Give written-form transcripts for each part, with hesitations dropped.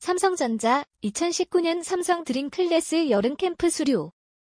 삼성전자 2019년 삼성 드림클래스 여름캠프 수료.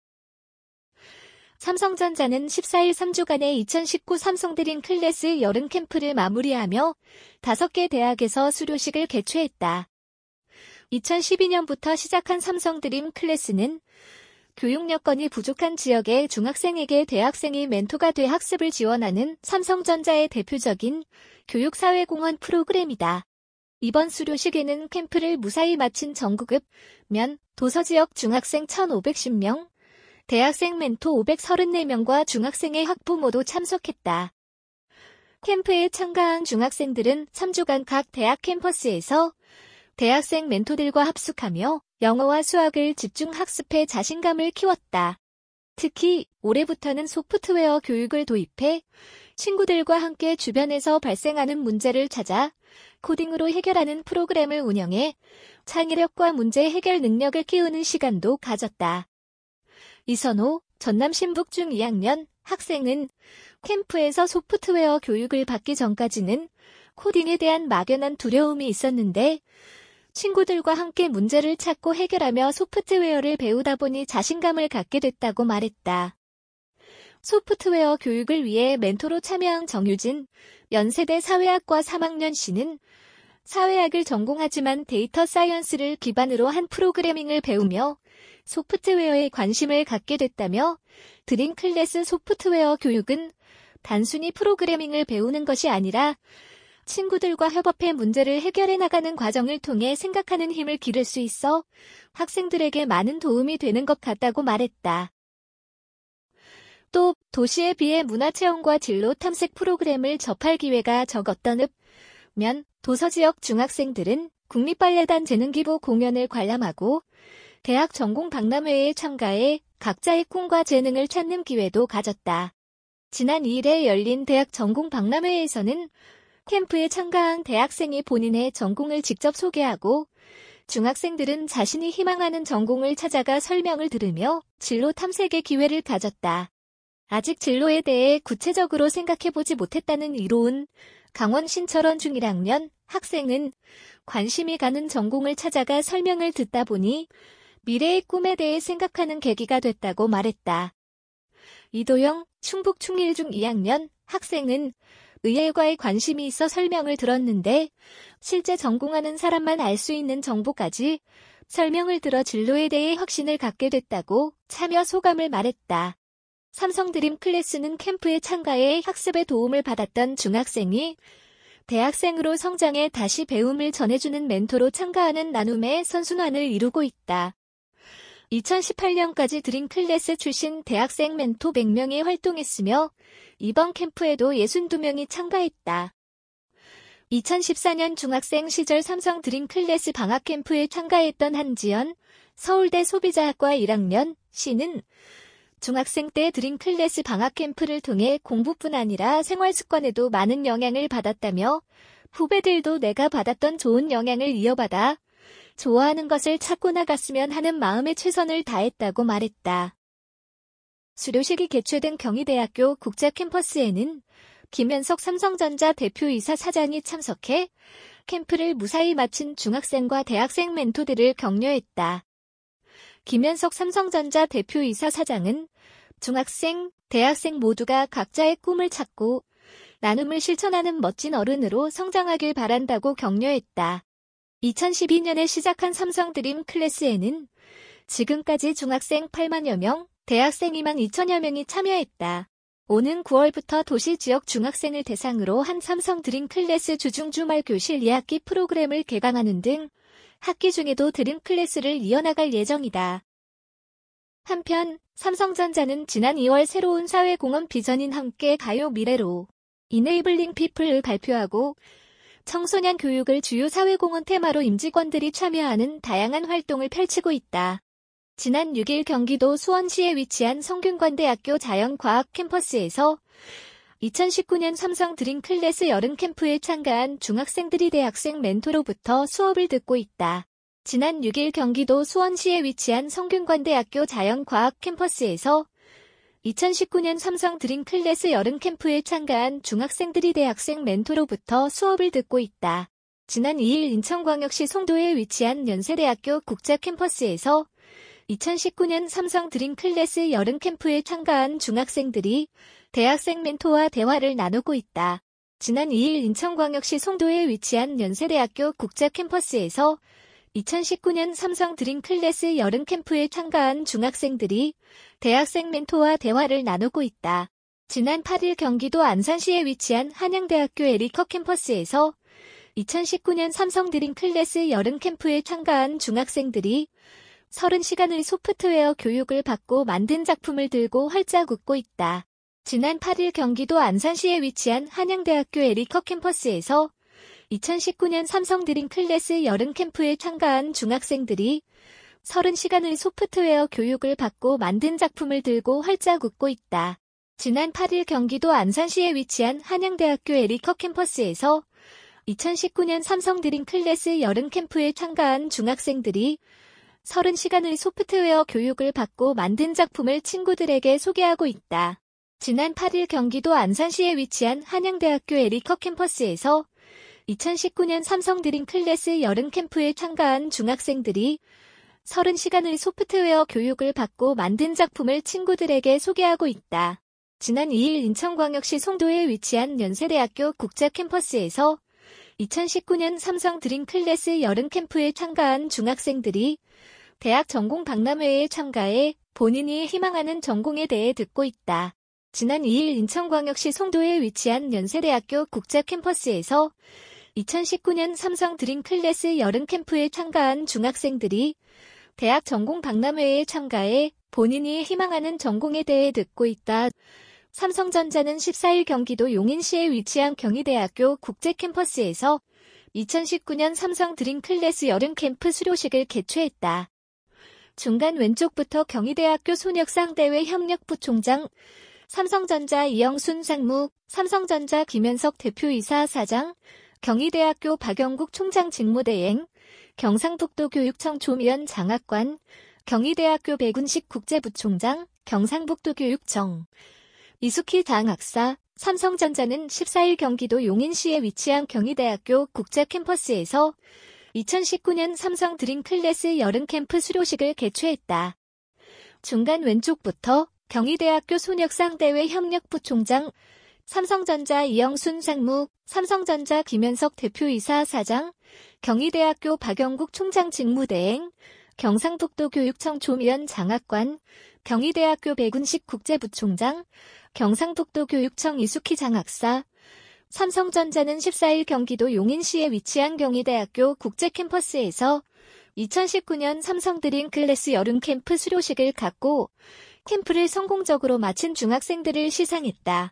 삼성전자는 14일 3주간의 2019 삼성 드림클래스 여름캠프를 마무리하며 5개 대학에서 수료식을 개최했다. 2012년부터 시작한 삼성 드림클래스는 교육 여건이 부족한 지역의 중학생에게 대학생이 멘토가 돼 학습을 지원하는 삼성전자의 대표적인 교육사회공헌 프로그램이다. 이번 수료식에는 캠프를 무사히 마친 전국읍, 면, 도서지역 중학생 1,510명, 대학생 멘토 534명과 중학생의 학부모도 참석했다. 캠프에 참가한 중학생들은 3주간 각 대학 캠퍼스에서 대학생 멘토들과 합숙하며 영어와 수학을 집중 학습해 자신감을 키웠다. 특히 올해부터는 소프트웨어 교육을 도입해 친구들과 함께 주변에서 발생하는 문제를 찾아 코딩으로 해결하는 프로그램을 운영해 창의력과 문제 해결 능력을 키우는 시간도 가졌다. 이선호, 전남 신북중 2학년 학생은 캠프에서 소프트웨어 교육을 받기 전까지는 코딩에 대한 막연한 두려움이 있었는데 친구들과 함께 문제를 찾고 해결하며 소프트웨어를 배우다 보니 자신감을 갖게 됐다고 말했다. 소프트웨어 교육을 위해 멘토로 참여한 정유진, 연세대 사회학과 3학년 씨는 사회학을 전공하지만 데이터 사이언스를 기반으로 한 프로그래밍을 배우며 소프트웨어에 관심을 갖게 됐다며 드림클래스 소프트웨어 교육은 단순히 프로그래밍을 배우는 것이 아니라 친구들과 협업해 문제를 해결해 나가는 과정을 통해 생각하는 힘을 기를 수 있어 학생들에게 많은 도움이 되는 것 같다고 말했다. 또 도시에 비해 문화체험과 진로 탐색 프로그램을 접할 기회가 적었던 읍, 면, 도서지역 중학생들은 국립발레단 재능기부 공연을 관람하고 대학 전공 박람회에 참가해 각자의 꿈과 재능을 찾는 기회도 가졌다. 지난 2일에 열린 대학 전공 박람회에서는 캠프에 참가한 대학생이 본인의 전공을 직접 소개하고 중학생들은 자신이 희망하는 전공을 찾아가 설명을 들으며 진로 탐색의 기회를 가졌다. 아직 진로에 대해 구체적으로 생각해보지 못했다는 이로운 강원 신철원 중 1학년 학생은 관심이 가는 전공을 찾아가 설명을 듣다 보니 미래의 꿈에 대해 생각하는 계기가 됐다고 말했다. 이도영, 충북 충일 중 2학년 학생은 의예과에 관심이 있어 설명을 들었는데 실제 전공하는 사람만 알 수 있는 정보까지 설명을 들어 진로에 대해 확신을 갖게 됐다고 참여 소감을 말했다. 삼성 드림클래스는 캠프에 참가해 학습에 도움을 받았던 중학생이 대학생으로 성장해 다시 배움을 전해주는 멘토로 참가하는 나눔의 선순환을 이루고 있다. 2018년까지 드림클래스 출신 대학생 멘토 100명이 활동했으며 이번 캠프에도 62명이 참가했다. 2014년 중학생 시절 삼성 드림클래스 방학캠프에 참가했던 한지연, 서울대 소비자학과 1학년 씨는 중학생 때 드림클래스 방학캠프를 통해 공부뿐 아니라 생활습관에도 많은 영향을 받았다며 후배들도 내가 받았던 좋은 영향을 이어받아 좋아하는 것을 찾고 나갔으면 하는 마음에 최선을 다했다고 말했다. 수료식이 개최된 경희대학교 국제캠퍼스에는 김현석 삼성전자 대표이사 사장이 참석해 캠프를 무사히 마친 중학생과 대학생 멘토들을 격려했다. 김현석 삼성전자 대표이사 사장은 중학생, 대학생 모두가 각자의 꿈을 찾고 나눔을 실천하는 멋진 어른으로 성장하길 바란다고 격려했다. 2012년에 시작한 삼성 드림클래스에는 지금까지 중학생 8만여 명, 대학생 2만 2천여 명이 참여했다. 오는 9월부터 도시 지역 중학생을 대상으로 한 삼성 드림클래스 주중 주말 교실 2학기 프로그램을 개강하는 등 학기 중에도 드림클래스를 이어나갈 예정이다. 한편 삼성전자는 지난 2월 새로운 사회공헌 비전인 함께 가요 미래로 이네이블링 피플을 발표하고 청소년 교육을 주요 사회공헌 테마로 임직원들이 참여하는 다양한 활동을 펼치고 있다. 지난 6일 경기도 수원시에 위치한 성균관대학교 자연과학 캠퍼스에서 2019년 삼성 드림클래스 여름캠프에 참가한 중학생들이 대학생 멘토로부터 수업을 듣고 있다. 지난 6일 경기도 수원시에 위치한 성균관대학교 자연과학 캠퍼스에서 2019년 삼성 드림클래스 여름캠프에 참가한 중학생들이 대학생 멘토로부터 수업을 듣고 있다. 지난 2일 인천광역시 송도에 위치한 연세대학교 국제캠퍼스에서 2019년 삼성 드림클래스 여름캠프에 참가한 중학생들이 대학생 멘토와 대화를 나누고 있다. 지난 2일 인천광역시 송도에 위치한 연세대학교 국제캠퍼스에서 2019년 삼성 드림클래스 여름캠프에 참가한 중학생들이 대학생 멘토와 대화를 나누고 있다. 지난 8일 경기도 안산시에 위치한 한양대학교 에리커 캠퍼스에서 2019년 삼성 드림클래스 여름캠프에 참가한 중학생들이 30시간의 소프트웨어 교육을 받고 만든 작품을 들고 활짝 웃고 있다. 지난 8일 경기도 안산시에 위치한 한양대학교 에리커 캠퍼스에서 2019년 삼성 드림클래스 여름캠프에 참가한 중학생들이 30시간의 소프트웨어 교육을 받고 만든 작품을 들고 활짝 웃고 있다. 지난 8일 경기도 안산시에 위치한 한양대학교 에리커 캠퍼스에서 2019년 삼성 드림클래스 여름캠프에 참가한 중학생들이 30시간의 소프트웨어 교육을 받고 만든 작품을 친구들에게 소개하고 있다. 지난 8일 경기도 안산시에 위치한 한양대학교 에리커 캠퍼스에서 2019년 삼성 드림클래스 여름캠프에 참가한 중학생들이 30시간의 소프트웨어 교육을 받고 만든 작품을 친구들에게 소개하고 있다. 지난 2일 인천광역시 송도에 위치한 연세대학교 국제캠퍼스에서 2019년 삼성 드림클래스 여름캠프에 참가한 중학생들이 대학 전공 박람회에 참가해 본인이 희망하는 전공에 대해 듣고 있다. 지난 2일 인천광역시 송도에 위치한 연세대학교 국제캠퍼스에서 2019년 삼성 드림클래스 여름캠프에 참가한 중학생들이 대학 전공 박람회에 참가해 본인이 희망하는 전공에 대해 듣고 있다. 삼성전자는 14일 경기도 용인시에 위치한 경희대학교 국제캠퍼스에서 2019년 삼성 드림클래스 여름캠프 수료식을 개최했다. 중간 왼쪽부터 경희대학교 손혁상대회 협력부총장, 삼성전자 이영순 상무, 삼성전자 김현석 대표이사 사장, 경희대학교 박영국 총장 직무대행, 경상북도 교육청 조미연 장학관, 경희대학교 백운식 국제부총장, 경상북도 교육청, 이숙희 장학사, 삼성전자는 14일 경기도 용인시에 위치한 경희대학교 국제캠퍼스에서 2019년 삼성 드림클래스 여름캠프 수료식을 개최했다. 중간 왼쪽부터 경희대학교 손혁상대회 협력부총장, 삼성전자 이영순 상무, 삼성전자 김현석 대표이사 사장, 경희대학교 박영국 총장 직무대행, 경상북도 교육청 조미연 장학관, 경희대학교 백운식 국제부총장, 경상북도 교육청 이숙희 장학사, 삼성전자는 14일 경기도 용인시에 위치한 경희대학교 국제캠퍼스에서 2019년 삼성 드림클래스 여름캠프 수료식을 갖고 캠프를 성공적으로 마친 중학생들을 시상했다.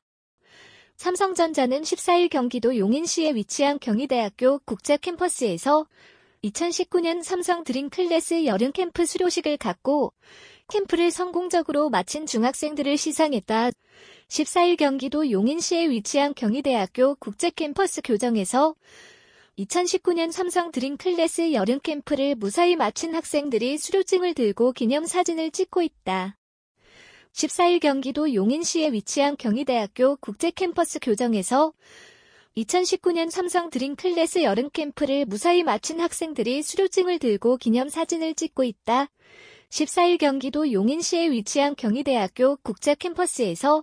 삼성전자는 14일 경기도 용인시에 위치한 경희대학교 국제캠퍼스에서 2019년 삼성 드림클래스 여름캠프 수료식을 갖고 캠프를 성공적으로 마친 중학생들을 시상했다. 14일 경기도 용인시에 위치한 경희대학교 국제캠퍼스 교정에서 2019년 삼성 드림클래스 여름캠프를 무사히 마친 학생들이 수료증을 들고 기념사진을 찍고 있다. 14일 경기도 용인시에 위치한 경희대학교 국제캠퍼스 교정에서 2019년 삼성 드림클래스 여름캠프를 무사히 마친 학생들이 수료증을 들고 기념사진을 찍고 있다. 14일 경기도 용인시에 위치한 경희대학교 국제캠퍼스에서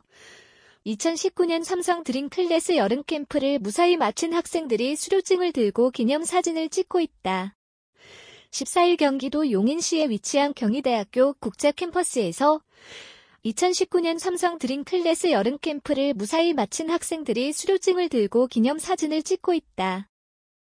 2019년 삼성 드림클래스 여름캠프를 무사히 마친 학생들이 수료증을 들고 기념사진을 찍고 있다. 14일 경기도 용인시에 위치한 경희대학교 국제캠퍼스에서 2019년 삼성 드림클래스 여름캠프를 무사히 마친 학생들이 수료증을 들고 기념사진을 찍고 있다.